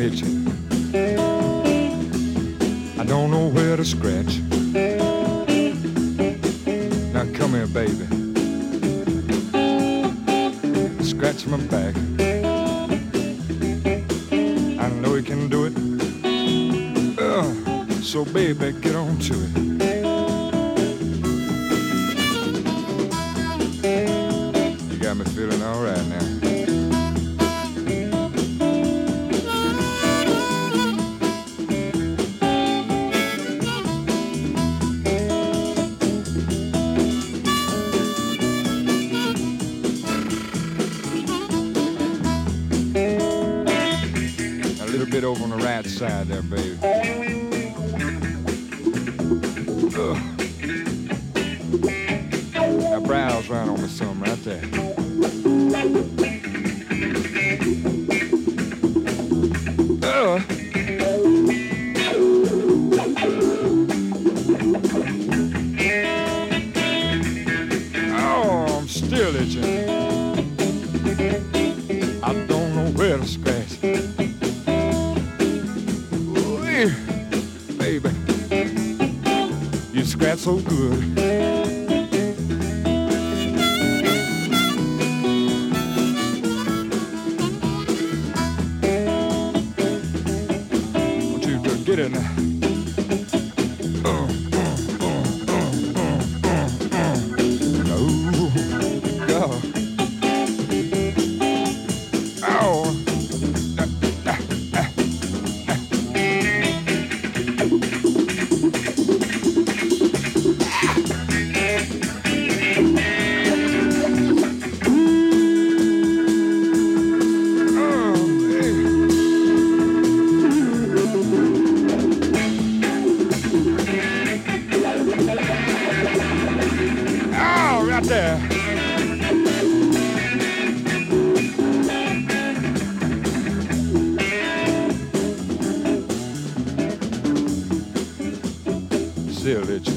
itching. I don't know where to scratch. Now come here, baby. Scratch my back. I know you can do it. So baby, get on to it. You got me feeling all right now. A little bit over on the right side there, baby. Now browse right on with some right there. Oh, I'm still itching. I don't know where to scratch. Ooh, baby, you scratch so good. Get in there. Oh, God. Ow. Right there. Still itching.